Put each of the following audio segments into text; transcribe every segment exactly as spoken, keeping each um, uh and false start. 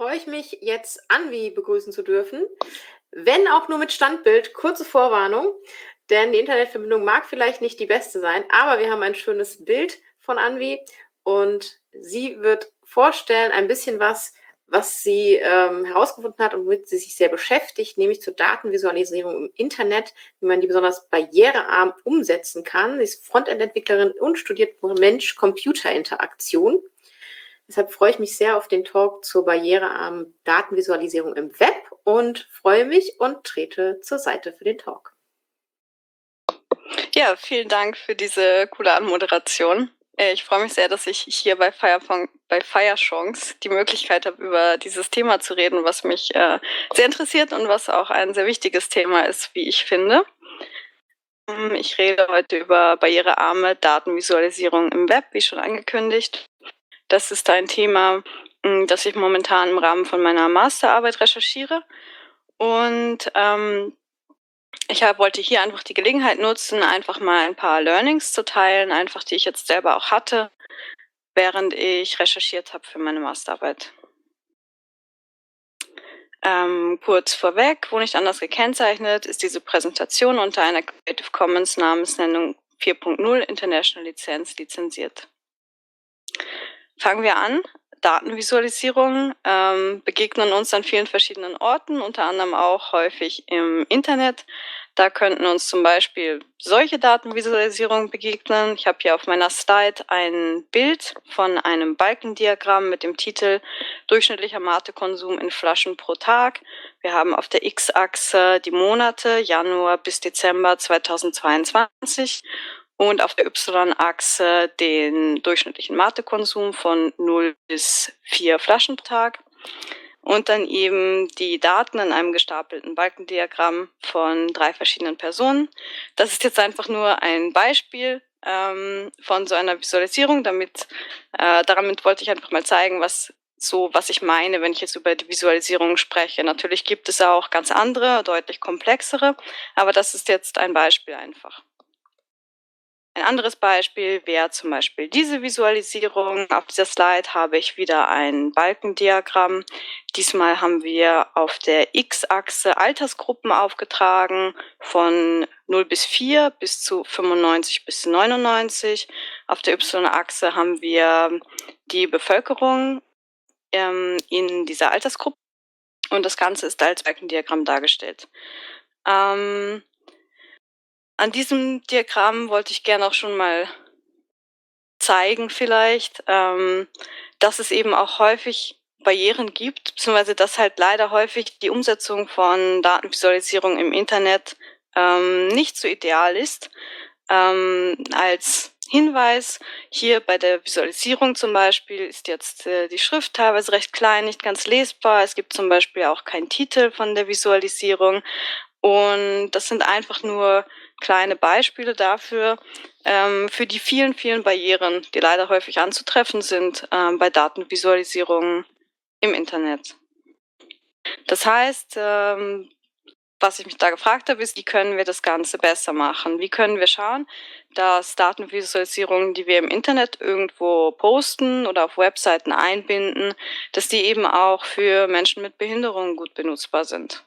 freue ich mich, jetzt Anvi begrüßen zu dürfen. Wenn auch nur mit Standbild, kurze Vorwarnung, denn die Internetverbindung mag vielleicht nicht die beste sein, aber wir haben ein schönes Bild von Anvi und sie wird vorstellen ein bisschen was, was sie ähm, herausgefunden hat und womit sie sich sehr beschäftigt, nämlich zur Datenvisualisierung im Internet, wie man die besonders barrierearm umsetzen kann. Sie ist Frontend-Entwicklerin und studiert Mensch-Computer-Interaktion. Deshalb freue ich mich sehr auf den Talk zur barrierearmen Datenvisualisierung im Web und freue mich und trete zur Seite für den Talk. Ja, vielen Dank für diese coole Anmoderation. Ich freue mich sehr, dass ich hier bei Firefong, bei Firechance die Möglichkeit habe, über dieses Thema zu reden, was mich äh, sehr interessiert und was auch ein sehr wichtiges Thema ist, wie ich finde. Ich rede heute über barrierearme Datenvisualisierung im Web, wie schon angekündigt. Das ist ein Thema, das ich momentan im Rahmen von meiner Masterarbeit recherchiere. Und ähm, ich hab, wollte hier einfach die Gelegenheit nutzen, einfach mal ein paar Learnings zu teilen, einfach die ich jetzt selber auch hatte, während ich recherchiert habe für meine Masterarbeit. Ähm, kurz vorweg, wo nicht anders gekennzeichnet, ist diese Präsentation unter einer Creative Commons Namensnennung vier Punkt null International Lizenz lizenziert. Fangen wir an. Datenvisualisierungen ähm, begegnen uns an vielen verschiedenen Orten, unter anderem auch häufig im Internet. Da könnten uns zum Beispiel solche Datenvisualisierungen begegnen. Ich habe hier auf meiner Slide ein Bild von einem Balkendiagramm mit dem Titel Durchschnittlicher Matekonsum in Flaschen pro Tag. Wir haben auf der X-Achse die Monate Januar bis Dezember zweitausendzweiundzwanzig. Und auf der Y-Achse den durchschnittlichen Matekonsum von null bis vier Flaschen pro Tag. Und dann eben die Daten in einem gestapelten Balkendiagramm von drei verschiedenen Personen. Das ist jetzt einfach nur ein Beispiel ähm, von so einer Visualisierung. Damit, äh, damit wollte ich einfach mal zeigen, was so, was ich meine, wenn ich jetzt über die Visualisierung spreche. Natürlich gibt es auch ganz andere, deutlich komplexere, aber das ist jetzt ein Beispiel einfach. Ein anderes Beispiel wäre zum Beispiel diese Visualisierung. Auf dieser Slide habe ich wieder ein Balkendiagramm. Diesmal haben wir auf der X-Achse Altersgruppen aufgetragen von null bis vier bis zu fünfundneunzig bis neunundneunzig. Auf der Y-Achse haben wir die Bevölkerung ähm, in dieser Altersgruppe und das Ganze ist als Balkendiagramm dargestellt. Ähm, An diesem Diagramm wollte ich gerne auch schon mal zeigen vielleicht, ähm, dass es eben auch häufig Barrieren gibt, beziehungsweise dass halt leider häufig die Umsetzung von Datenvisualisierung im Internet ähm, nicht so ideal ist. Ähm, als Hinweis, hier bei der Visualisierung zum Beispiel ist jetzt äh, die Schrift teilweise recht klein, nicht ganz lesbar. Es gibt zum Beispiel auch keinen Titel von der Visualisierung. Und das sind einfach nur kleine Beispiele dafür, ähm, für die vielen, vielen Barrieren, die leider häufig anzutreffen sind ähm, bei Datenvisualisierungen im Internet. Das heißt, ähm, was ich mich da gefragt habe, ist, wie können wir das Ganze besser machen? Wie können wir schauen, dass Datenvisualisierungen, die wir im Internet irgendwo posten oder auf Webseiten einbinden, dass die eben auch für Menschen mit Behinderungen gut benutzbar sind?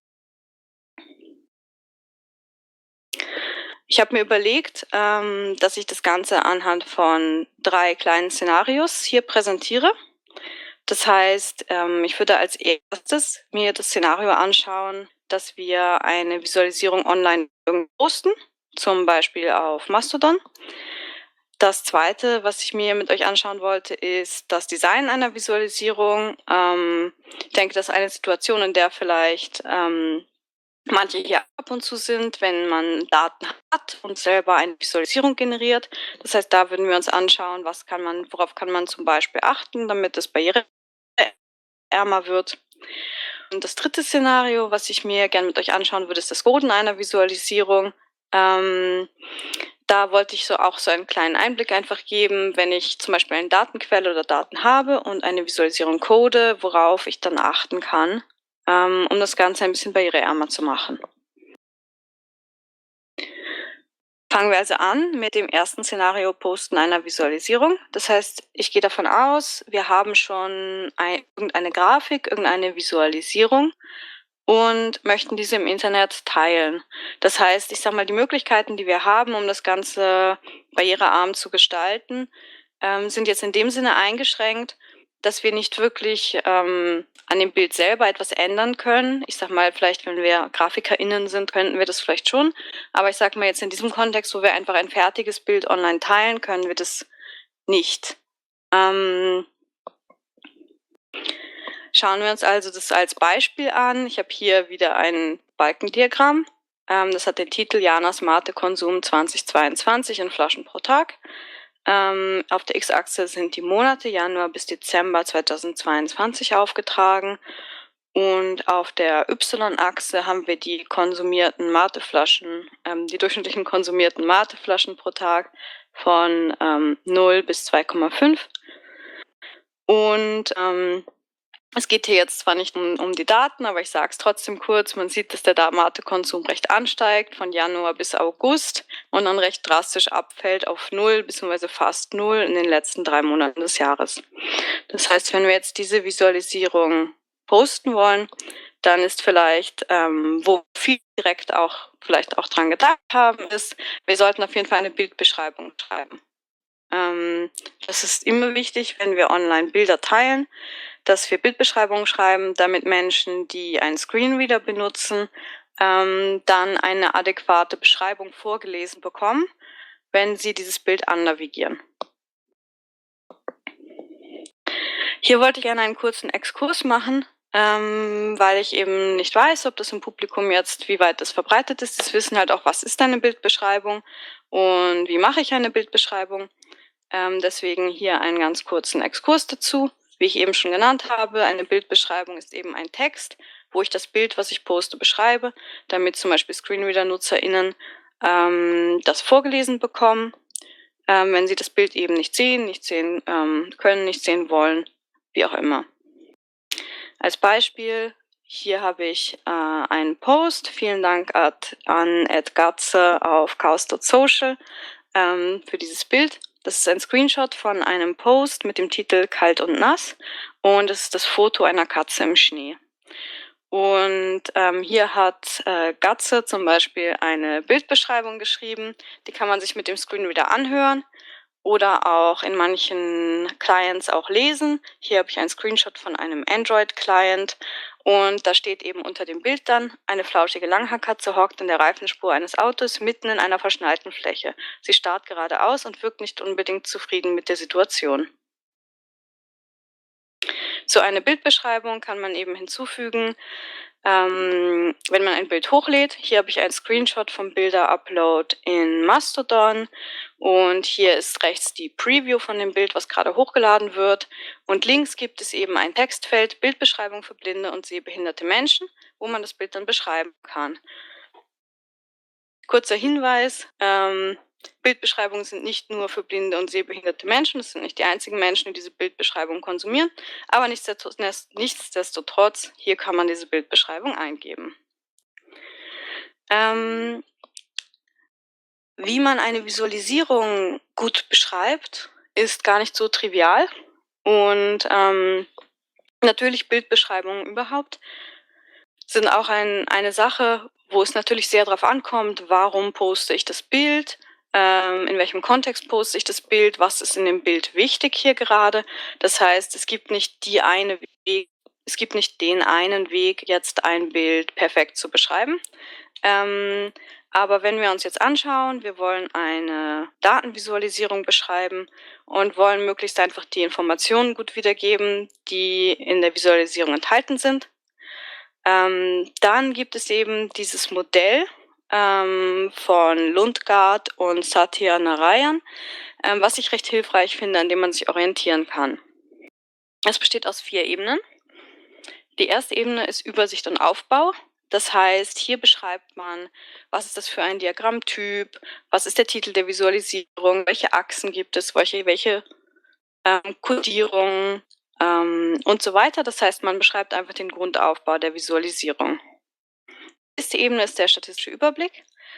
Ich habe mir überlegt, ähm, dass ich das Ganze anhand von drei kleinen Szenarios hier präsentiere. Das heißt, ähm, ich würde als erstes mir das Szenario anschauen, dass wir eine Visualisierung online posten, zum Beispiel auf Mastodon. Das zweite, was ich mir mit euch anschauen wollte, ist das Design einer Visualisierung. Ähm, ich denke, das ist eine Situation, in der vielleicht ähm, manche hier ab und zu sind, wenn man Daten hat und selber eine Visualisierung generiert. Das heißt, da würden wir uns anschauen, was kann man, worauf kann man zum Beispiel achten, damit es barriereärmer wird. Und das dritte Szenario, was ich mir gerne mit euch anschauen würde, ist das Coden einer Visualisierung. Ähm, da wollte ich so auch so einen kleinen Einblick einfach geben, wenn ich zum Beispiel eine Datenquelle oder Daten habe und eine Visualisierung code, worauf ich dann achten kann, um das Ganze ein bisschen barriereärmer zu machen. Fangen wir also an mit dem ersten Szenario Posten einer Visualisierung. Das heißt, ich gehe davon aus, wir haben schon ein, irgendeine Grafik, irgendeine Visualisierung und möchten diese im Internet teilen. Das heißt, ich sage mal, die Möglichkeiten, die wir haben, um das Ganze barrierearm zu gestalten, ähm, sind jetzt in dem Sinne eingeschränkt, dass wir nicht wirklich ähm, an dem Bild selber etwas ändern können. Ich sag mal, vielleicht, wenn wir GrafikerInnen sind, könnten wir das vielleicht schon. Aber ich sag mal jetzt in diesem Kontext, wo wir einfach ein fertiges Bild online teilen, können wir das nicht. Ähm, schauen wir uns also das als Beispiel an. Ich habe hier wieder ein Balkendiagramm. Ähm, das hat den Titel Janas Mate-Konsum zweitausendzweiundzwanzig in Flaschen pro Tag. Ähm, auf der X-Achse sind die Monate Januar bis Dezember zweitausendzweiundzwanzig aufgetragen und auf der Y-Achse haben wir die konsumierten Mateflaschen, ähm, die durchschnittlichen konsumierten Mateflaschen pro Tag von ähm, null bis zwei Komma fünf. Und ähm, es geht hier jetzt zwar nicht um, um die Daten, aber ich sage es trotzdem kurz. Man sieht, dass der Mate-Konsum recht ansteigt, von Januar bis August und dann recht drastisch abfällt auf null bzw. fast null in den letzten drei Monaten des Jahres. Das heißt, wenn wir jetzt diese Visualisierung posten wollen, dann ist vielleicht, ähm, wo viele direkt auch vielleicht auch dran gedacht haben, ist, wir sollten auf jeden Fall eine Bildbeschreibung schreiben. Ähm, das ist immer wichtig, wenn wir online Bilder teilen, dass wir Bildbeschreibungen schreiben, damit Menschen, die einen Screenreader benutzen, ähm, dann eine adäquate Beschreibung vorgelesen bekommen, wenn sie dieses Bild annavigieren. Hier wollte ich gerne einen kurzen Exkurs machen, ähm, weil ich eben nicht weiß, ob das im Publikum jetzt, wie weit das verbreitet ist. Das wissen halt auch, was ist eine Bildbeschreibung und wie mache ich eine Bildbeschreibung. Ähm, deswegen hier einen ganz kurzen Exkurs dazu. Wie ich eben schon genannt habe, eine Bildbeschreibung ist eben ein Text, wo ich das Bild, was ich poste, beschreibe, damit zum Beispiel Screenreader-NutzerInnen ähm, das vorgelesen bekommen, ähm, wenn sie das Bild eben nicht sehen, nicht sehen ähm, können, nicht sehen wollen, wie auch immer. Als Beispiel, hier habe ich äh, einen Post. Vielen Dank at, an Ed Gatze auf chaos Punkt social ähm, für dieses Bild. Das ist ein Screenshot von einem Post mit dem Titel Kalt und nass und es ist das Foto einer Katze im Schnee. Und ähm, hier hat äh, Gatze zum Beispiel eine Bildbeschreibung geschrieben, die kann man sich mit dem Screenreader anhören oder auch in manchen Clients auch lesen. Hier habe ich einen Screenshot von einem Android-Client und da steht eben unter dem Bild dann, eine flauschige Langhaarkatze hockt in der Reifenspur eines Autos mitten in einer verschneiten Fläche. Sie starrt geradeaus und wirkt nicht unbedingt zufrieden mit der Situation. So eine Bildbeschreibung kann man eben hinzufügen, ähm, wenn man ein Bild hochlädt. Hier habe ich einen Screenshot vom Bilder-Upload in Mastodon und hier ist rechts die Preview von dem Bild, was gerade hochgeladen wird. Und links gibt es eben ein Textfeld, Bildbeschreibung für blinde und sehbehinderte Menschen, wo man das Bild dann beschreiben kann. Kurzer Hinweis, ähm, Bildbeschreibungen sind nicht nur für blinde und sehbehinderte Menschen, das sind nicht die einzigen Menschen, die diese Bildbeschreibung konsumieren, aber nichtsdestotrotz, nichtsdestotrotz hier kann man diese Bildbeschreibung eingeben. Ähm, wie man eine Visualisierung gut beschreibt, ist gar nicht so trivial und ähm, natürlich Bildbeschreibungen überhaupt sind auch ein, eine Sache, wo es natürlich sehr darauf ankommt, warum poste ich das Bild, ähm, in welchem Kontext poste ich das Bild, was ist in dem Bild wichtig hier gerade. Das heißt, es gibt nicht die eine Weg, es gibt nicht den einen Weg, jetzt ein Bild perfekt zu beschreiben. Ähm, aber wenn wir uns jetzt anschauen, wir wollen eine Datenvisualisierung beschreiben und wollen möglichst einfach die Informationen gut wiedergeben, die in der Visualisierung enthalten sind. Ähm, dann gibt es eben dieses Modell ähm, von Lundgaard und Satya Narayan, ähm, was ich recht hilfreich finde, an dem man sich orientieren kann. Es besteht aus vier Ebenen. Die erste Ebene ist Übersicht und Aufbau. Das heißt, hier beschreibt man, was ist das für ein Diagrammtyp, was ist der Titel der Visualisierung, welche Achsen gibt es, welche, welche ähm, Kodierungen, ähm, und so weiter. Das heißt, man beschreibt einfach den Grundaufbau der Visualisierung. Die nächste Ebene ist der statistische Überblick.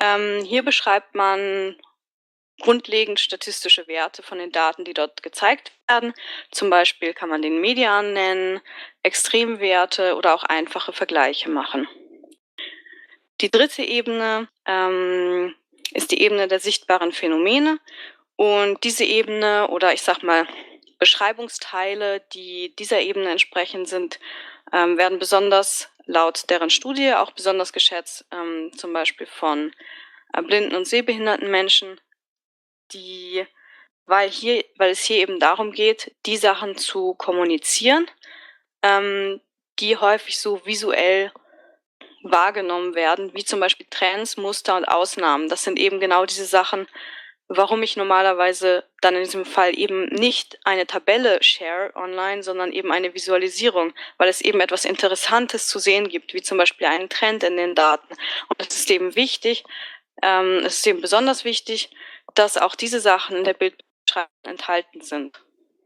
Ähm, hier beschreibt man grundlegend statistische Werte von den Daten, die dort gezeigt werden. Zum Beispiel kann man den Median nennen, Extremwerte oder auch einfache Vergleiche machen. Die dritte Ebene ähm, ist die Ebene der sichtbaren Phänomene. Und diese Ebene oder ich sag mal Beschreibungsteile, die dieser Ebene entsprechen, sind, ähm, werden besonders laut deren Studie auch besonders geschätzt, ähm, zum Beispiel von äh, blinden und sehbehinderten Menschen, die, weil, hier, weil es hier eben darum geht, die Sachen zu kommunizieren, ähm, die häufig so visuell wahrgenommen werden, wie zum Beispiel Trends, Muster und Ausnahmen. Das sind eben genau diese Sachen, warum ich normalerweise dann in diesem Fall eben nicht eine Tabelle share online, sondern eben eine Visualisierung, weil es eben etwas Interessantes zu sehen gibt, wie zum Beispiel einen Trend in den Daten. Und es ist eben wichtig, ähm, es ist eben besonders wichtig, dass auch diese Sachen in der Bildbeschreibung enthalten sind.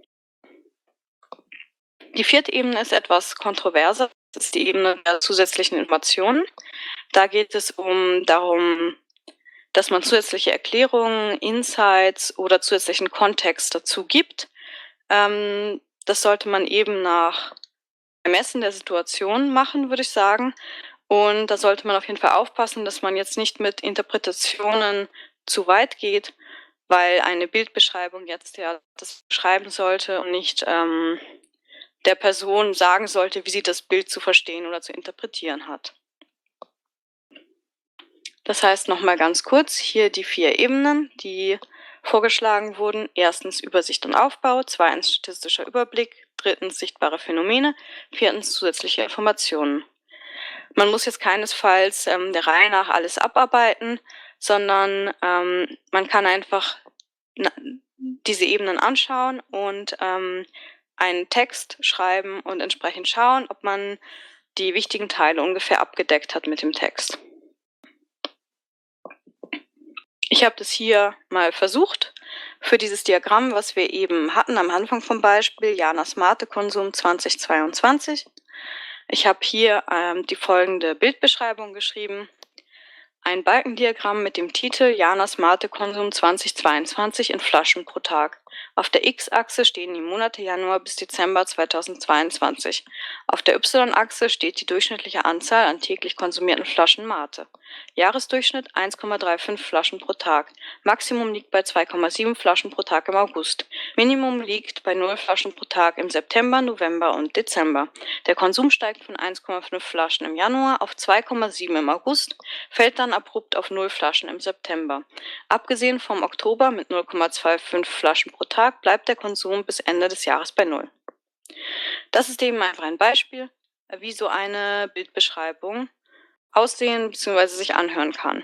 Die vierte Ebene ist etwas kontroverser. Das ist die Ebene der zusätzlichen Informationen. Da geht es um darum, dass man zusätzliche Erklärungen, Insights oder zusätzlichen Kontext dazu gibt. Ähm, das sollte man eben nach Ermessen der Situation machen, würde ich sagen. Und da sollte man auf jeden Fall aufpassen, dass man jetzt nicht mit Interpretationen zu weit geht, weil eine Bildbeschreibung jetzt ja das beschreiben sollte und nicht ähm, der Person sagen sollte, wie sie das Bild zu verstehen oder zu interpretieren hat. Das heißt nochmal ganz kurz, hier die vier Ebenen, die vorgeschlagen wurden. Erstens Übersicht und Aufbau, zweitens statistischer Überblick, drittens sichtbare Phänomene, viertens zusätzliche Informationen. Man muss jetzt keinesfalls ähm, der Reihe nach alles abarbeiten, sondern ähm, man kann einfach na, diese Ebenen anschauen und ähm, einen Text schreiben und entsprechend schauen, ob man die wichtigen Teile ungefähr abgedeckt hat mit dem Text. Ich habe das hier mal versucht für dieses Diagramm, was wir eben hatten am Anfang vom Beispiel, Janas Mate-Konsum zweitausendzweiundzwanzig. Ich habe hier ähm, die folgende Bildbeschreibung geschrieben. Ein Balkendiagramm mit dem Titel Janas Mate-Konsum zweitausendzweiundzwanzig in Flaschen pro Tag. Auf der X-Achse stehen die Monate Januar bis Dezember zweitausendzweiundzwanzig. Auf der Y-Achse steht die durchschnittliche Anzahl an täglich konsumierten Flaschen Mate. Jahresdurchschnitt eins Komma fünfunddreißig Flaschen pro Tag. Maximum liegt bei zwei Komma sieben Flaschen pro Tag im August. Minimum liegt bei null Flaschen pro Tag im September, November und Dezember. Der Konsum steigt von eins Komma fünf Flaschen im Januar auf zwei Komma sieben im August, fällt dann abrupt auf null Flaschen im September. Abgesehen vom Oktober mit null Komma fünfundzwanzig Flaschen pro Tag bleibt der Konsum bis Ende des Jahres bei null. Das ist eben einfach ein Beispiel, wie so eine Bildbeschreibung aussehen bzw. sich anhören kann.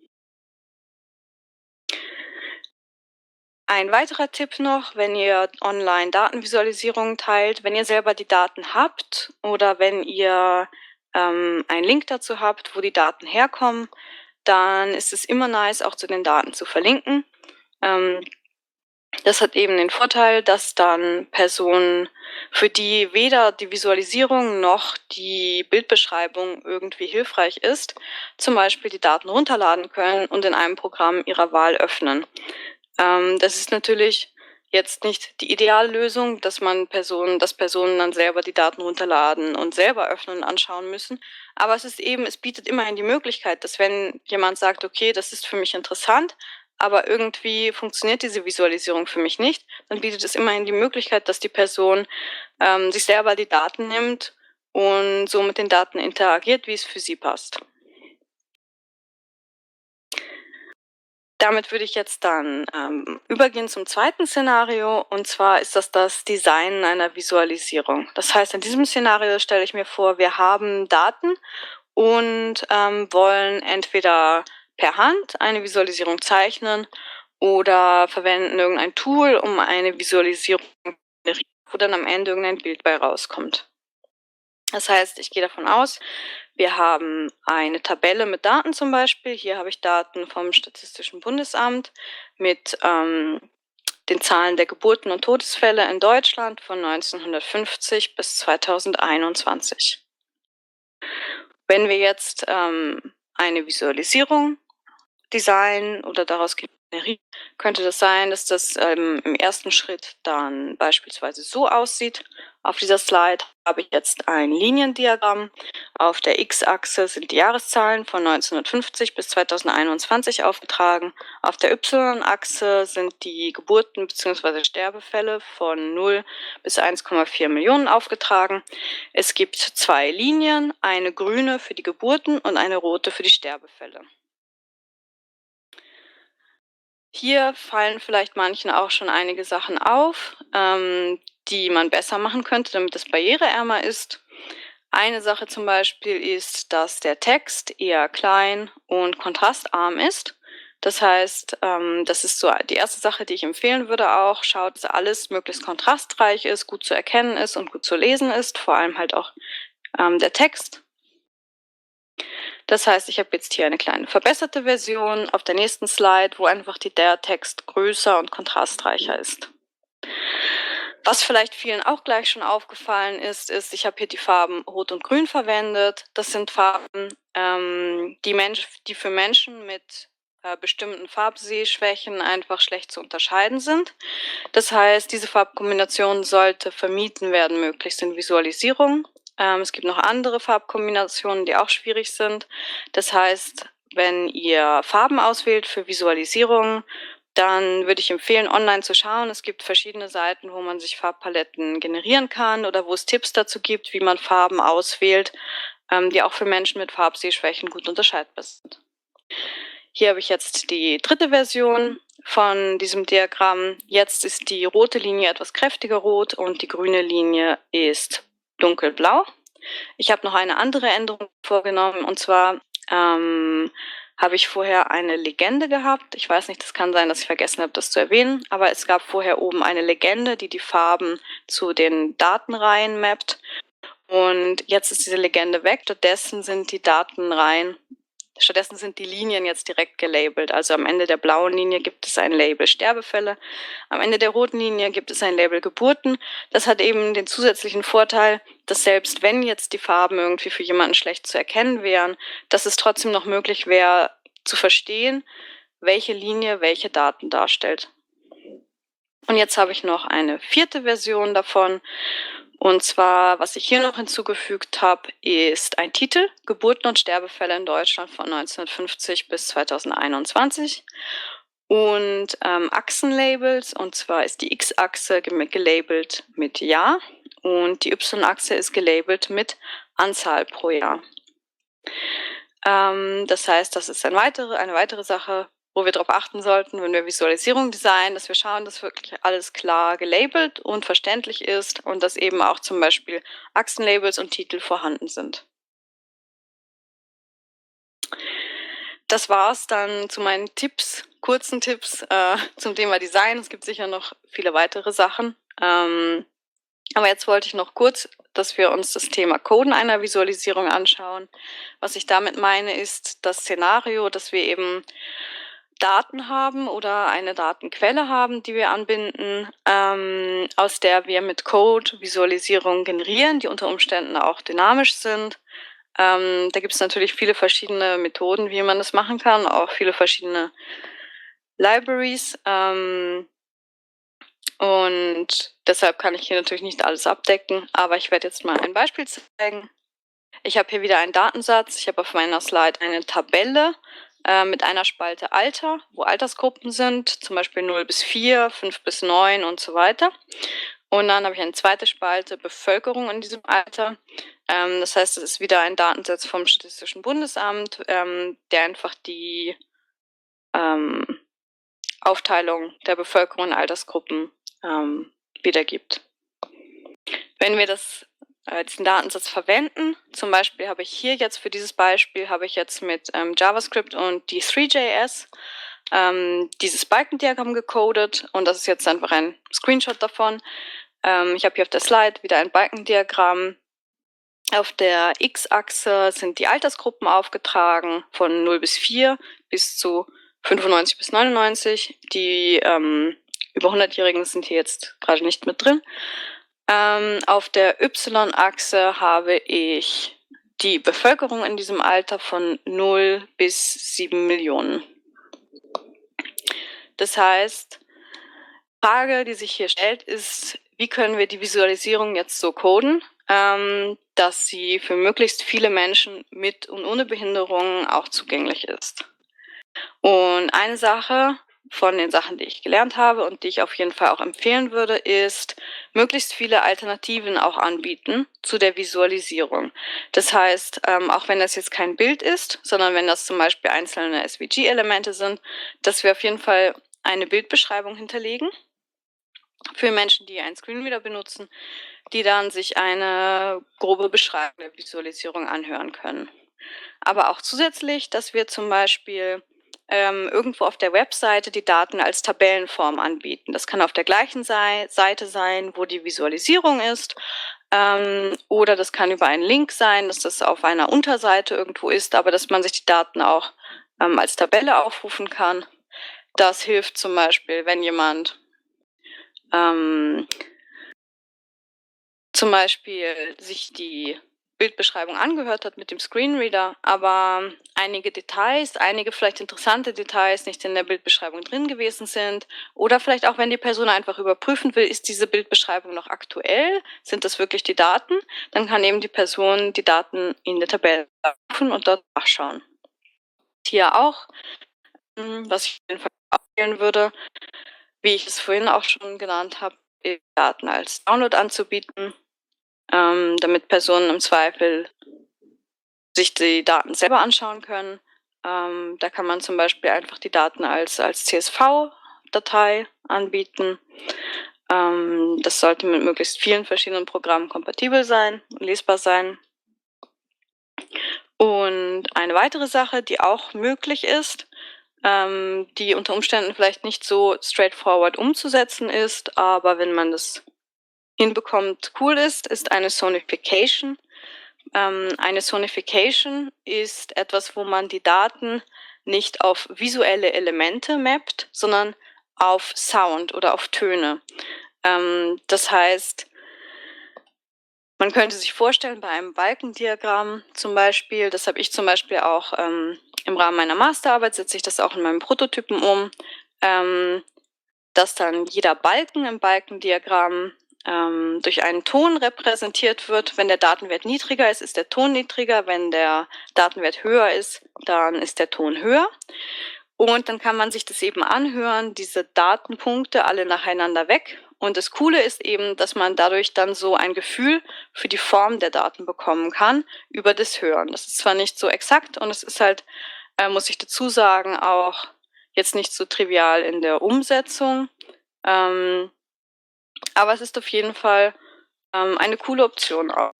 Ein weiterer Tipp noch, wenn ihr online Datenvisualisierungen teilt, wenn ihr selber die Daten habt oder wenn ihr ähm, einen Link dazu habt, wo die Daten herkommen, dann ist es immer nice, auch zu den Daten zu verlinken. Ähm, das hat eben den Vorteil, dass dann Personen, für die weder die Visualisierung noch die Bildbeschreibung irgendwie hilfreich ist, zum Beispiel die Daten runterladen können und in einem Programm ihrer Wahl öffnen. Ähm, das ist natürlich jetzt nicht die ideale Lösung, dass man Personen, dass Personen dann selber die Daten runterladen und selber öffnen und anschauen müssen. Aber es ist eben, es bietet immerhin die Möglichkeit, dass wenn jemand sagt, okay, das ist für mich interessant, aber irgendwie funktioniert diese Visualisierung für mich nicht, dann bietet es immerhin die Möglichkeit, dass die Person ähm, sich selber die Daten nimmt und so mit den Daten interagiert, wie es für sie passt. Damit würde ich jetzt dann ähm, übergehen zum zweiten Szenario, und zwar ist das das Design einer Visualisierung. Das heißt, in diesem Szenario stelle ich mir vor, wir haben Daten und ähm, wollen entweder per Hand eine Visualisierung zeichnen oder verwenden irgendein Tool, um eine Visualisierung zu generieren, wo dann am Ende irgendein Bild bei rauskommt. Das heißt, ich gehe davon aus, wir haben eine Tabelle mit Daten zum Beispiel. Hier habe ich Daten vom Statistischen Bundesamt mit ähm, den Zahlen der Geburten und Todesfälle in Deutschland von neunzehnhundertfünfzig bis zweitausendeinundzwanzig. Wenn wir jetzt ähm, eine Visualisierung Design oder daraus generieren, könnte das sein, dass das ähm, im ersten Schritt dann beispielsweise so aussieht. Auf dieser Slide habe ich jetzt ein Liniendiagramm. Auf der X-Achse sind die Jahreszahlen von neunzehnhundertfünfzig bis zweitausendeinundzwanzig aufgetragen. Auf der Y-Achse sind die Geburten bzw. Sterbefälle von null bis eins Komma vier Millionen aufgetragen. Es gibt zwei Linien, eine grüne für die Geburten und eine rote für die Sterbefälle. Hier fallen vielleicht manchen auch schon einige Sachen auf, ähm, die man besser machen könnte, damit es barriereärmer ist. Eine Sache zum Beispiel ist, dass der Text eher klein und kontrastarm ist. Das heißt, ähm, das ist so die erste Sache, die ich empfehlen würde auch. Schaut, dass alles möglichst kontrastreich ist, gut zu erkennen ist und gut zu lesen ist, vor allem halt auch ähm, der Text. Das heißt, ich habe jetzt hier eine kleine verbesserte Version auf der nächsten Slide, wo einfach die, der Text größer und kontrastreicher ist. Was vielleicht vielen auch gleich schon aufgefallen ist, ist, ich habe hier die Farben Rot und Grün verwendet. Das sind Farben, ähm, die, Mensch, die für Menschen mit äh, bestimmten Farbsehschwächen einfach schlecht zu unterscheiden sind. Das heißt, diese Farbkombination sollte vermieden werden, möglichst in Visualisierung. Ähm, es gibt noch andere Farbkombinationen, die auch schwierig sind. Das heißt, wenn ihr Farben auswählt für Visualisierung, dann würde ich empfehlen, online zu schauen. Es gibt verschiedene Seiten, wo man sich Farbpaletten generieren kann oder wo es Tipps dazu gibt, wie man Farben auswählt, ähm, die auch für Menschen mit Farbsehschwächen gut unterscheidbar sind. Hier habe ich jetzt die dritte Version von diesem Diagramm. Jetzt ist die rote Linie etwas kräftiger rot und die grüne Linie ist dunkelblau. Ich habe noch eine andere Änderung vorgenommen, und zwar ähm, habe ich vorher eine Legende gehabt. Ich weiß nicht, das kann sein, dass ich vergessen habe, das zu erwähnen, aber es gab vorher oben eine Legende, die die Farben zu den Datenreihen mappt. Und jetzt ist diese Legende weg. Stattdessen sind die Datenreihen Stattdessen sind die Linien jetzt direkt gelabelt. Also am Ende der blauen Linie gibt es ein Label Sterbefälle, am Ende der roten Linie gibt es ein Label Geburten. Das hat eben den zusätzlichen Vorteil, dass selbst wenn jetzt die Farben irgendwie für jemanden schlecht zu erkennen wären, dass es trotzdem noch möglich wäre zu verstehen, welche Linie welche Daten darstellt. Und jetzt habe ich noch eine vierte Version davon. Und zwar, was ich hier noch hinzugefügt habe, ist ein Titel, Geburten und Sterbefälle in Deutschland von neunzehnhundertfünfzig bis zweitausendeinundzwanzig. Und ähm, Achsenlabels, und zwar ist die X-Achse gelabelt mit Jahr und die Y-Achse ist gelabelt mit Anzahl pro Jahr. Ähm, das heißt, das ist eine weitere, eine weitere Sache, wo wir darauf achten sollten, wenn wir Visualisierung designen, dass wir schauen, dass wirklich alles klar gelabelt und verständlich ist und dass eben auch zum Beispiel Achsenlabels und Titel vorhanden sind. Das war's dann zu meinen Tipps, kurzen Tipps äh, zum Thema Design. Es gibt sicher noch viele weitere Sachen. Ähm, aber jetzt wollte ich noch kurz, dass wir uns das Thema Coden einer Visualisierung anschauen. Was ich damit meine, ist das Szenario, dass wir eben Daten haben oder eine Datenquelle haben, die wir anbinden, ähm, aus der wir mit Code Visualisierungen generieren, die unter Umständen auch dynamisch sind. Ähm, da gibt es natürlich viele verschiedene Methoden, wie man das machen kann, auch viele verschiedene Libraries. Ähm, und deshalb kann ich hier natürlich nicht alles abdecken, aber ich werde jetzt mal ein Beispiel zeigen. Ich habe hier wieder einen Datensatz. Ich habe auf meiner Slide eine Tabelle äh, mit einer Spalte Alter, wo Altersgruppen sind, zum Beispiel null bis vier, fünf bis neun und so weiter. Und dann habe ich eine zweite Spalte Bevölkerung in diesem Alter. Ähm, das heißt, es ist wieder ein Datensatz vom Statistischen Bundesamt, ähm, der einfach die ähm, Aufteilung der Bevölkerung in Altersgruppen ähm, wiedergibt. Wenn wir das diesen Datensatz verwenden. Zum Beispiel habe ich hier jetzt für dieses Beispiel habe ich jetzt mit ähm, JavaScript und D drei Punkt J S ähm, dieses Balkendiagramm gecodet und das ist jetzt einfach ein Screenshot davon. Ähm, ich habe hier auf der Slide wieder ein Balkendiagramm. Auf der X-Achse sind die Altersgruppen aufgetragen von null bis vier bis zu fünfundneunzig bis neunundneunzig. Die ähm, über hundertjährigen sind hier jetzt gerade nicht mit drin. Ähm, auf der Y-Achse habe ich die Bevölkerung in diesem Alter von null bis sieben Millionen. Das heißt, die Frage, die sich hier stellt, ist, wie können wir die Visualisierung jetzt so coden, ähm, dass sie für möglichst viele Menschen mit und ohne Behinderungen auch zugänglich ist. Und eine Sache von den Sachen, die ich gelernt habe und die ich auf jeden Fall auch empfehlen würde, ist, möglichst viele Alternativen auch anbieten zu der Visualisierung. Das heißt, ähm, auch wenn das jetzt kein Bild ist, sondern wenn das zum Beispiel einzelne S V G-Elemente sind, dass wir auf jeden Fall eine Bildbeschreibung hinterlegen für Menschen, die einen Screenreader benutzen, die dann sich eine grobe Beschreibung der Visualisierung anhören können. Aber auch zusätzlich, dass wir zum Beispiel ähm, irgendwo auf der Webseite die Daten als Tabellenform anbieten. Das kann auf der gleichen Sei- Seite sein, wo die Visualisierung ist, ähm, oder das kann über einen Link sein, dass das auf einer Unterseite irgendwo ist, aber dass man sich die Daten auch ähm, als Tabelle aufrufen kann. Das hilft zum Beispiel, wenn jemand ähm, zum Beispiel sich die Bildbeschreibung angehört hat mit dem Screenreader, aber einige Details, einige vielleicht interessante Details nicht in der Bildbeschreibung drin gewesen sind, oder vielleicht auch, wenn die Person einfach überprüfen will, ist diese Bildbeschreibung noch aktuell, sind das wirklich die Daten, dann kann eben die Person die Daten in der Tabelle rufen und dort nachschauen. Hier auch, was ich auf jeden Fall empfehlen würde, wie ich es vorhin auch schon genannt habe, Daten als Download anzubieten, ähm, damit Personen im Zweifel sich die Daten selber anschauen können. Ähm, da kann man zum Beispiel einfach die Daten als, als C S V-Datei anbieten. Ähm, das sollte mit möglichst vielen verschiedenen Programmen kompatibel sein und lesbar sein. Und eine weitere Sache, die auch möglich ist, ähm, die unter Umständen vielleicht nicht so straightforward umzusetzen ist, aber wenn man das hinbekommt, cool ist, ist eine Sonification. Ähm, eine Sonification ist etwas, wo man die Daten nicht auf visuelle Elemente mappt, sondern auf Sound oder auf Töne. Ähm, das heißt, man könnte sich vorstellen, bei einem Balkendiagramm zum Beispiel, das habe ich zum Beispiel auch ähm, im Rahmen meiner Masterarbeit, setze ich das auch in meinem Prototypen um, ähm, dass dann jeder Balken im Balkendiagramm ähm, durch einen Ton repräsentiert wird. Wenn der Datenwert niedriger ist, ist der Ton niedriger. Wenn der Datenwert höher ist, dann ist der Ton höher. Und dann kann man sich das eben anhören, diese Datenpunkte alle nacheinander weg. Und das Coole ist eben, dass man dadurch dann so ein Gefühl für die Form der Daten bekommen kann über das Hören. Das ist zwar nicht so exakt und es ist halt, äh, muss ich dazu sagen, auch jetzt nicht so trivial in der Umsetzung. Ähm, aber es ist auf jeden Fall ähm, eine coole Option auch.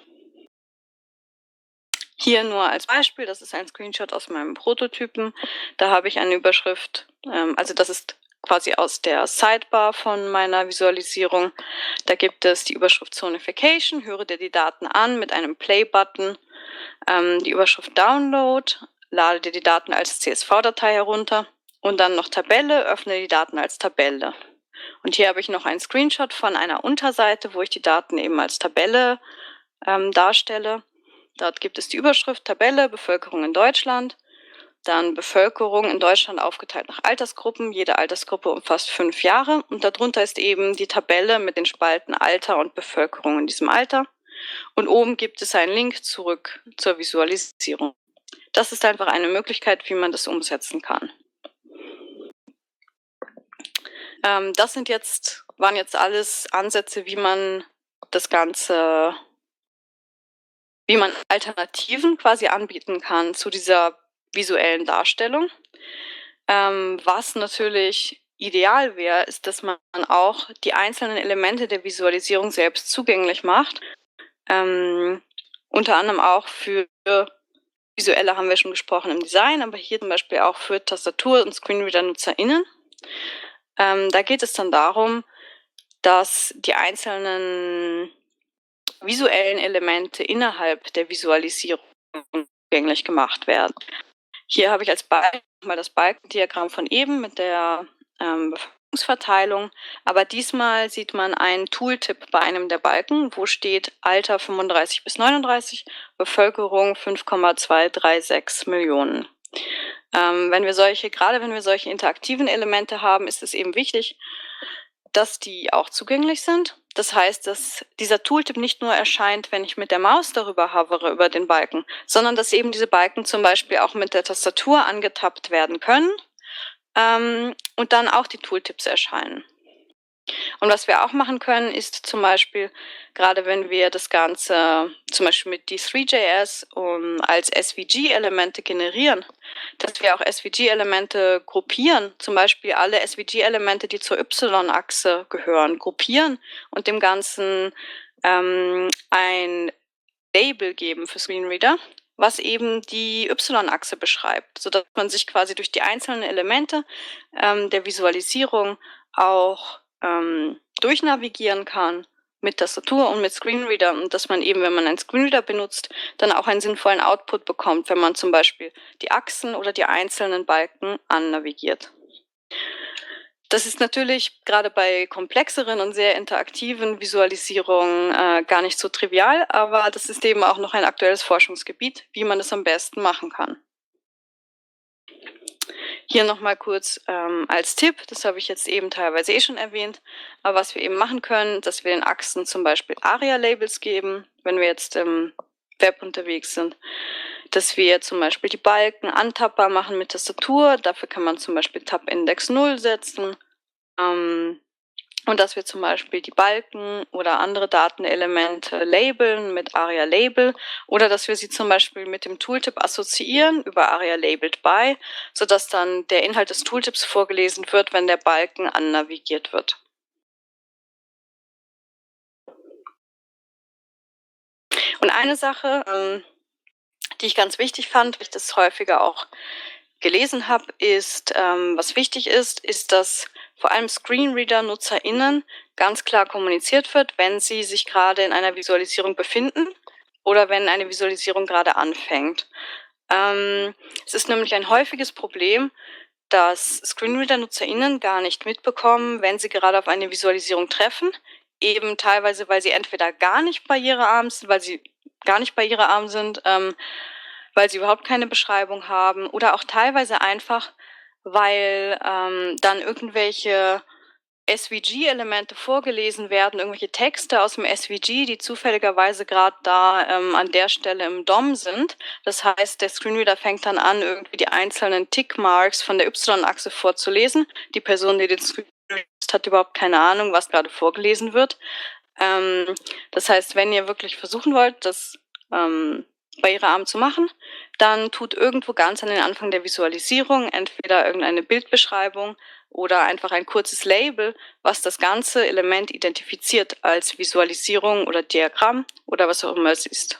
Hier nur als Beispiel, das ist ein Screenshot aus meinem Prototypen. Da habe ich eine Überschrift, ähm, also das ist quasi aus der Sidebar von meiner Visualisierung. Da gibt es die Überschrift Sonification, höre dir die Daten an mit einem Play-Button. Ähm, die Überschrift Download, lade dir die Daten als C S V-Datei herunter. Und dann noch Tabelle, öffne die Daten als Tabelle. Und hier habe ich noch einen Screenshot von einer Unterseite, wo ich die Daten eben als Tabelle ähm, darstelle. Dort gibt es die Überschrift Tabelle Bevölkerung in Deutschland, dann Bevölkerung in Deutschland aufgeteilt nach Altersgruppen. Jede Altersgruppe umfasst fünf Jahre und darunter ist eben die Tabelle mit den Spalten Alter und Bevölkerung in diesem Alter. Und oben gibt es einen Link zurück zur Visualisierung. Das ist einfach eine Möglichkeit, wie man das umsetzen kann. Ähm, das sind jetzt, waren jetzt alles Ansätze, wie man das Ganze wie man Alternativen quasi anbieten kann zu dieser visuellen Darstellung. Ähm, was natürlich ideal wäre, ist, dass man auch die einzelnen Elemente der Visualisierung selbst zugänglich macht. Ähm, unter anderem auch für visuelle haben wir schon gesprochen im Design, aber hier zum Beispiel auch für Tastatur- und Screenreader-NutzerInnen. Ähm, da geht es dann darum, dass die einzelnen visuellen Elemente innerhalb der Visualisierung zugänglich gemacht werden. Hier habe ich als Beispiel mal das Balkendiagramm von eben mit der ähm, Bevölkerungsverteilung, aber diesmal sieht man einen Tooltip bei einem der Balken, wo steht Alter fünfunddreißig bis neununddreißig, Bevölkerung fünf Komma zweihundertsechsunddreißig Millionen. Ähm, wenn wir solche, gerade wenn wir solche interaktiven Elemente haben, ist es eben wichtig, dass die auch zugänglich sind. Das heißt, dass dieser Tooltip nicht nur erscheint, wenn ich mit der Maus darüber hovere, über den Balken, sondern dass eben diese Balken zum Beispiel auch mit der Tastatur angetappt werden können ähm, und dann auch die Tooltips erscheinen. Und was wir auch machen können, ist zum Beispiel, gerade wenn wir das Ganze zum Beispiel mit D drei J S um, als S V G-Elemente generieren, dass wir auch S V G-Elemente gruppieren, zum Beispiel alle S V G-Elemente, die zur Y-Achse gehören, gruppieren und dem Ganzen ähm, ein Label geben für Screenreader, was eben die Y-Achse beschreibt, sodass man sich quasi durch die einzelnen Elemente ähm, der Visualisierung auch ähm, durchnavigieren kann mit Tastatur und mit Screenreader und dass man eben, wenn man einen Screenreader benutzt, dann auch einen sinnvollen Output bekommt, wenn man zum Beispiel die Achsen oder die einzelnen Balken annavigiert. Das ist natürlich gerade bei komplexeren und sehr interaktiven Visualisierungen äh, gar nicht so trivial, aber das ist eben auch noch ein aktuelles Forschungsgebiet, wie man das am besten machen kann. Hier nochmal kurz ähm, als Tipp, das habe ich jetzt eben teilweise eh schon erwähnt, aber was wir eben machen können, dass wir den Achsen zum Beispiel Aria-Labels geben, wenn wir jetzt im Web unterwegs sind, dass wir zum Beispiel die Balken antappbar machen mit Tastatur, dafür kann man zum Beispiel Tab-Index null setzen, ähm, und dass wir zum Beispiel die Balken oder andere Datenelemente labeln mit Aria Label oder dass wir sie zum Beispiel mit dem Tooltip assoziieren über Aria Labeled by, sodass dann der Inhalt des Tooltips vorgelesen wird, wenn der Balken annavigiert wird. Und eine Sache, ähm, die ich ganz wichtig fand, weil ich das häufiger auch gelesen habe, ist, ähm, was wichtig ist, ist, dass vor allem Screenreader-NutzerInnen ganz klar kommuniziert wird, wenn sie sich gerade in einer Visualisierung befinden oder wenn eine Visualisierung gerade anfängt. Ähm, es ist nämlich ein häufiges Problem, dass Screenreader-NutzerInnen gar nicht mitbekommen, wenn sie gerade auf eine Visualisierung treffen, eben teilweise, weil sie entweder gar nicht barrierearm sind, weil sie gar nicht barrierearm sind, ähm, weil sie überhaupt keine Beschreibung haben oder auch teilweise einfach, weil ähm, dann irgendwelche S V G-Elemente vorgelesen werden, irgendwelche Texte aus dem S V G, die zufälligerweise gerade da ähm, an der Stelle im D O M sind. Das heißt, der Screenreader fängt dann an, irgendwie die einzelnen Tickmarks von der Y-Achse vorzulesen. Die Person, die den Screenreader liest, hat überhaupt keine Ahnung, was gerade vorgelesen wird. Ähm, das heißt, wenn ihr wirklich versuchen wollt, das ähm, barrierearm zu machen, dann tut irgendwo ganz an den Anfang der Visualisierung entweder irgendeine Bildbeschreibung oder einfach ein kurzes Label, was das ganze Element identifiziert als Visualisierung oder Diagramm oder was auch immer es ist.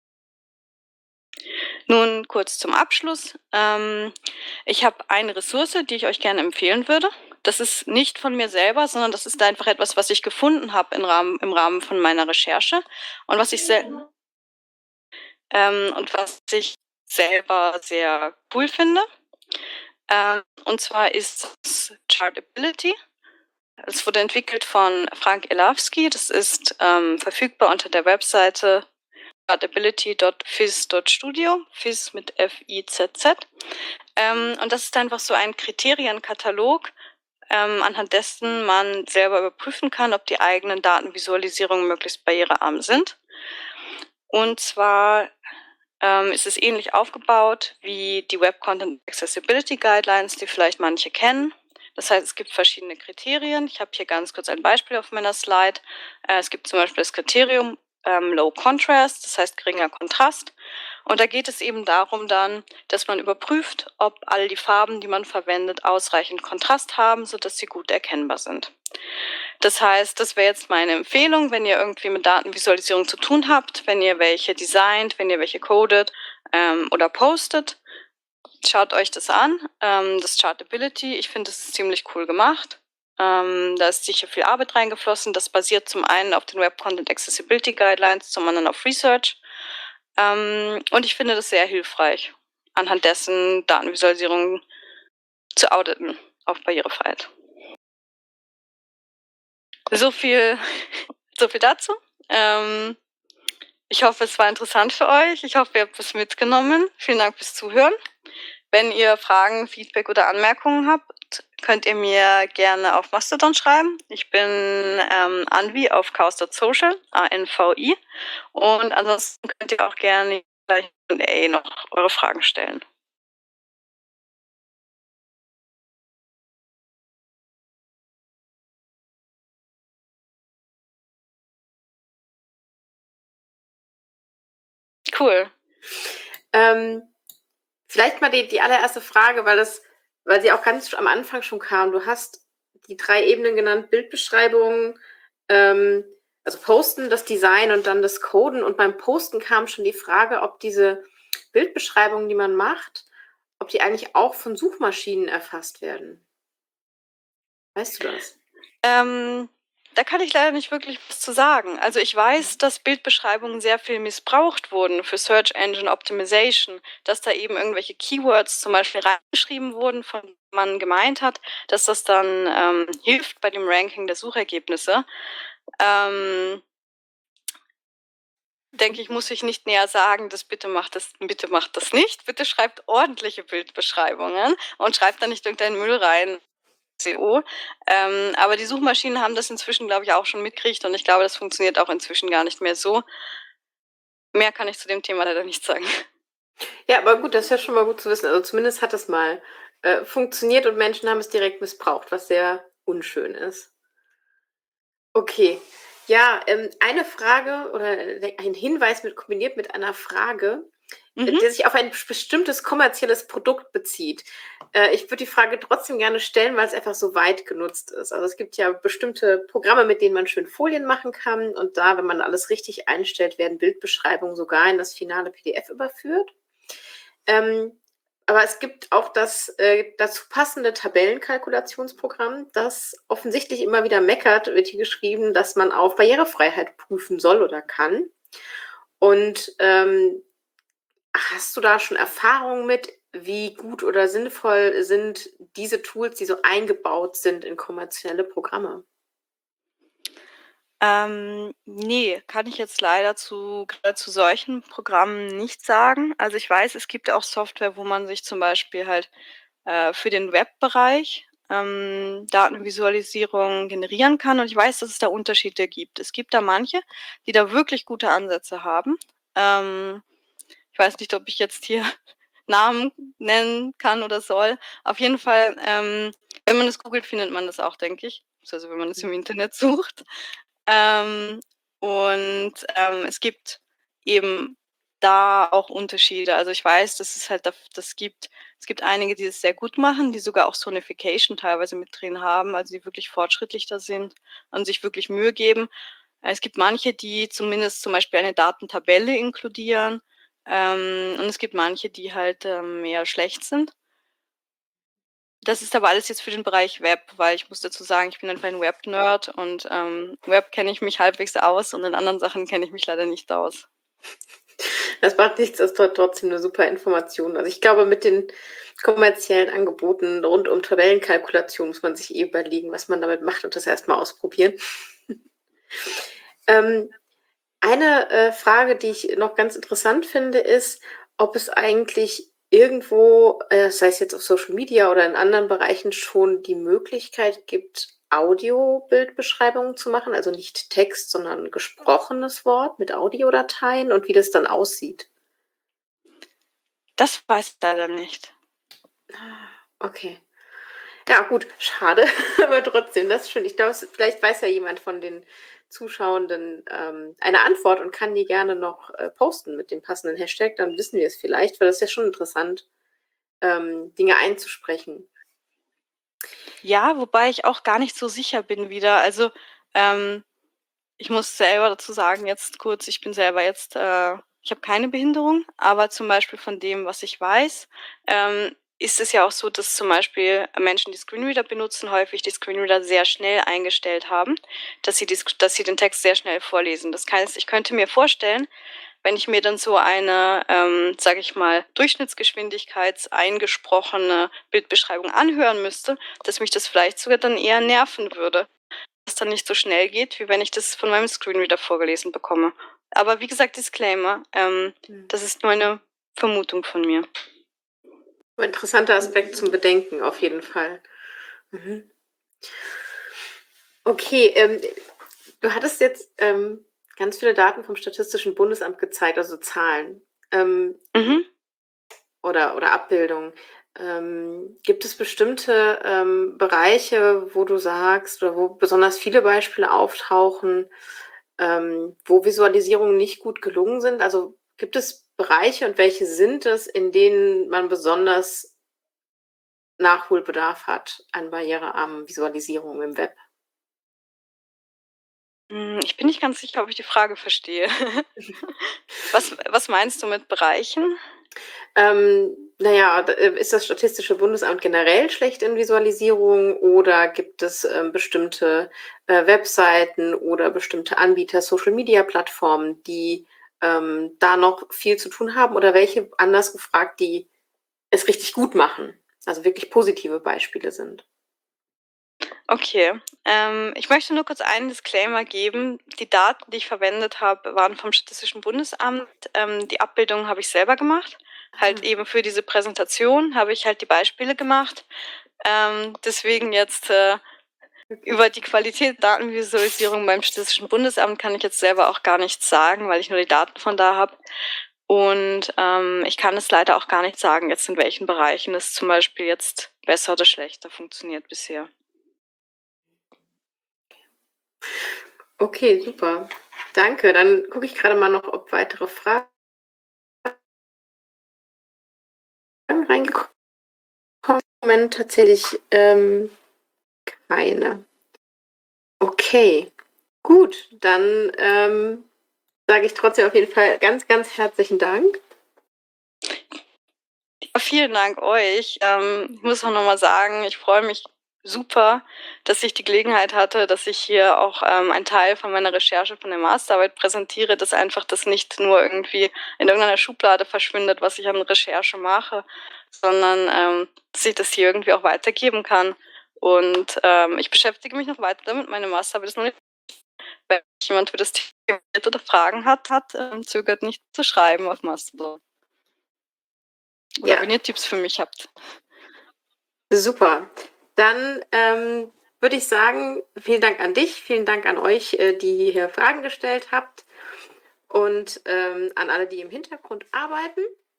Nun kurz zum Abschluss. Ähm, ich habe eine Ressource, die ich euch gerne empfehlen würde. Das ist nicht von mir selber, sondern das ist einfach etwas, was ich gefunden habe im Rahmen, im Rahmen von meiner Recherche und was ich sehr ähm, und was ich selber sehr cool finde. Ähm, und zwar ist es Chartability. Es wurde entwickelt von Frank Elawski. Das ist ähm, verfügbar unter der Webseite chartability punkt fizz punkt studio, Fizz mit F I Z Z. Ähm, und das ist einfach so ein Kriterienkatalog, ähm, anhand dessen man selber überprüfen kann, ob die eigenen Datenvisualisierungen möglichst barrierearm sind. Und zwar ähm, ist es ähnlich aufgebaut wie die Web Content Accessibility Guidelines, die vielleicht manche kennen. Das heißt, es gibt verschiedene Kriterien. Ich habe hier ganz kurz ein Beispiel auf meiner Slide. Äh, es gibt zum Beispiel das Kriterium ähm, Low Contrast, das heißt geringer Kontrast. Und da geht es eben darum dann, dass man überprüft, ob all die Farben, die man verwendet, ausreichend Kontrast haben, sodass sie gut erkennbar sind. Das heißt, das wäre jetzt meine Empfehlung, wenn ihr irgendwie mit Datenvisualisierung zu tun habt, wenn ihr welche designt, wenn ihr welche codet ähm, oder postet. Schaut euch das an, ähm, das Chartability. Ich finde, das ist ziemlich cool gemacht. Ähm, da ist sicher viel Arbeit reingeflossen. Das basiert zum einen auf den Web Content Accessibility Guidelines, zum anderen auf Research. Ähm, und ich finde das sehr hilfreich, anhand dessen Datenvisualisierung zu auditen auf Barrierefreiheit. So viel, so viel dazu. Ähm, ich hoffe, es war interessant für euch. Ich hoffe, ihr habt was mitgenommen. Vielen Dank fürs Zuhören. Wenn ihr Fragen, Feedback oder Anmerkungen habt, könnt ihr mir gerne auf Mastodon schreiben. Ich bin ähm, Anvi auf chaos Punkt social, A N V I. Und ansonsten könnt ihr auch gerne gleich in A noch eure Fragen stellen. Cool. Ähm, vielleicht mal die, die allererste Frage, weil das, weil sie auch ganz am Anfang schon kam. Du hast die drei Ebenen genannt: Bildbeschreibung, ähm, also Posten, das Design und dann das Coden. Und beim Posten kam schon die Frage, ob diese Bildbeschreibungen, die man macht, ob die eigentlich auch von Suchmaschinen erfasst werden. Weißt du das? Ähm, da kann ich leider nicht wirklich was zu sagen. Also ich weiß, dass Bildbeschreibungen sehr viel missbraucht wurden für Search Engine Optimization, dass da eben irgendwelche Keywords zum Beispiel reingeschrieben wurden, von denen man gemeint hat, dass das dann ähm, hilft bei dem Ranking der Suchergebnisse. Ähm, denke ich, muss ich nicht näher sagen, dass bitte macht das, bitte macht das nicht. Bitte schreibt ordentliche Bildbeschreibungen und schreibt da nicht irgendeinen Müll rein. S E O. Ähm, aber die Suchmaschinen haben das inzwischen, glaube ich, auch schon mitgekriegt und ich glaube, das funktioniert auch inzwischen gar nicht mehr so. Mehr kann ich zu dem Thema leider nicht sagen. Ja, aber gut, das ist ja schon mal gut zu wissen. Also zumindest hat es mal äh, funktioniert und Menschen haben es direkt missbraucht, was sehr unschön ist. Okay, ja, ähm, eine Frage oder ein Hinweis mit kombiniert mit einer Frage, äh, Mhm. der sich auf ein bestimmtes kommerzielles Produkt bezieht. Äh, ich würde die Frage trotzdem gerne stellen, weil es einfach so weit genutzt ist. Also es gibt ja bestimmte Programme, mit denen man schön Folien machen kann und da, wenn man alles richtig einstellt, werden Bildbeschreibungen sogar in das finale P D F überführt. Ähm, aber es gibt auch das äh, dazu passende Tabellenkalkulationsprogramm, das offensichtlich immer wieder meckert, wird hier geschrieben, dass man auf Barrierefreiheit prüfen soll oder kann. Und ähm, hast du da schon Erfahrungen mit, wie gut oder sinnvoll sind diese Tools, die so eingebaut sind in kommerzielle Programme? Ähm, ne, kann ich jetzt leider zu grade zu solchen Programmen nicht sagen. Also, ich weiß, es gibt auch Software, wo man sich zum Beispiel halt, äh, für den Webbereich, ähm, Datenvisualisierung generieren kann und ich weiß, dass es da Unterschiede gibt. Es gibt da manche, die da wirklich gute Ansätze haben. Ähm, ich weiß nicht, ob ich jetzt hier Namen nennen kann oder soll. Auf jeden Fall, ähm, wenn man das googelt, findet man das auch, denke ich. Also, wenn man es im Internet sucht. Ähm, und, ähm, es gibt eben da auch Unterschiede. Also, ich weiß, dass es halt daf das gibt es gibt einige, die das sehr gut machen, die sogar auch Sonification teilweise mit drin haben, also die wirklich fortschrittlich da sind und sich wirklich Mühe geben. Äh, es gibt manche, die zumindest zum Beispiel eine Datentabelle inkludieren, ähm, und es gibt manche, die halt, ähm, eher schlecht sind. Das ist aber alles jetzt für den Bereich Web, weil ich muss dazu sagen, ich bin einfach ein Web-Nerd und, ähm, Web kenne ich mich halbwegs aus und in anderen Sachen kenne ich mich leider nicht aus. Das macht nichts, das ist tro trotzdem 'ne super Information. Also, ich glaube, mit den kommerziellen Angeboten rund um Tabellenkalkulation muss man sich eh überlegen, was man damit macht und das erst mal ausprobieren. Ähm, eine, äh, Frage, die ich noch ganz interessant finde, ist, ob es eigentlich irgendwo, äh, sei es jetzt auf Social Media oder in anderen Bereichen, schon die Möglichkeit gibt, Audio-Bildbeschreibungen zu machen, also nicht Text, sondern gesprochenes Wort mit Audiodateien und wie das dann aussieht? Das weiß ich leider nicht. Ah, okay. Ja gut, schade, aber trotzdem, das ist schön. Ich glaube, es vielleicht weiß ja jemand von den Zuschauenden, ähm, eine Antwort und kann die gerne noch, äh, posten mit dem passenden Hashtag, dann wissen wir es vielleicht, weil das ist ja schon interessant, ähm, Dinge einzusprechen. Ja, wobei ich auch gar nicht so sicher bin wieder. Also, ähm, ich muss selber dazu sagen jetzt kurz, ich bin selber jetzt äh, ich habe keine Behinderung, aber zum Beispiel von dem, was ich weiß, ähm, ist es ja auch so, dass zum Beispiel Menschen, die Screenreader benutzen, häufig die Screenreader sehr schnell eingestellt haben, dass sie die Sk dass sie den Text sehr schnell vorlesen. Das heißt, ich könnte mir vorstellen, wenn ich mir dann so eine, ähm, sage ich mal, durchschnittsgeschwindigkeitseingesprochene Bildbeschreibung anhören müsste, dass mich das vielleicht sogar dann eher nerven würde, dass dann nicht so schnell geht, wie wenn ich das von meinem Screenreader vorgelesen bekomme. Aber wie gesagt, Disclaimer, ähm, Mhm. das ist nur eine Vermutung von mir. Interessanter Aspekt zum Bedenken, auf jeden Fall. Mhm. Okay, ähm, du hattest jetzt ähm, ganz viele Daten vom Statistischen Bundesamt gezeigt, also Zahlen ähm, Mhm. oder, oder Abbildungen. Ähm, gibt es bestimmte ähm, Bereiche, wo du sagst, oder wo besonders viele Beispiele auftauchen, ähm, wo Visualisierungen nicht gut gelungen sind? Also gibt es Bereiche und welche sind es, in denen man besonders Nachholbedarf hat an barrierearmen Visualisierungen im Web? Hm, ich bin nicht ganz sicher, ob ich die Frage verstehe. Was was meinst du mit Bereichen? Ähm, na ja, d äh, ist das Statistische Bundesamt generell schlecht in Visualisierung oder gibt es, ähm, bestimmte, äh, Webseiten oder bestimmte Anbieter, Social-Media-Plattformen, die, ähm, da noch viel zu tun haben oder welche, anders gefragt, die es richtig gut machen, also wirklich positive Beispiele sind? Okay, ähm, ich möchte nur kurz einen Disclaimer geben. Die Daten, die ich verwendet habe, waren vom Statistischen Bundesamt. Ähm, die Abbildung habe ich selber gemacht. Halt Ah. eben für diese Präsentation habe ich halt die Beispiele gemacht. Ähm, deswegen jetzt äh, Okay. über die Qualität der Datenvisualisierung beim Statistischen Bundesamt kann ich jetzt selber auch gar nichts sagen, weil ich nur die Daten von da habe. Und ähm, ich kann es leider auch gar nicht sagen, jetzt in welchen Bereichen es zum Beispiel jetzt besser oder schlechter funktioniert bisher. Okay, super. Danke. Dann gucke ich gerade mal noch, ob weitere Fragen reingekommen sind. Tatsächlich ähm, keine. Okay, gut, dann ähm, sage ich trotzdem auf jeden Fall ganz, ganz herzlichen Dank. Ja, vielen Dank euch. Ähm, ich muss auch noch mal sagen, ich freue mich super, dass ich die Gelegenheit hatte, dass ich hier auch ähm, einen Teil von meiner Recherche von der Masterarbeit präsentiere, dass einfach das nicht nur irgendwie in irgendeiner Schublade verschwindet, was ich an Recherche mache, sondern ähm, dass ich das hier irgendwie auch weitergeben kann. Und ähm, ich beschäftige mich noch weiter damit. Meine Masterarbeit ist noch nicht. Wenn jemand für das Thema oder Fragen hat, hat ähm, zögert nicht zu schreiben auf Mastodon. Oder Ja, wenn ihr Tipps für mich habt. super. Dann ähm, würde ich sagen, vielen Dank an dich, vielen Dank an euch, äh, die hier Fragen gestellt habt und ähm, an alle, die im Hintergrund arbeiten.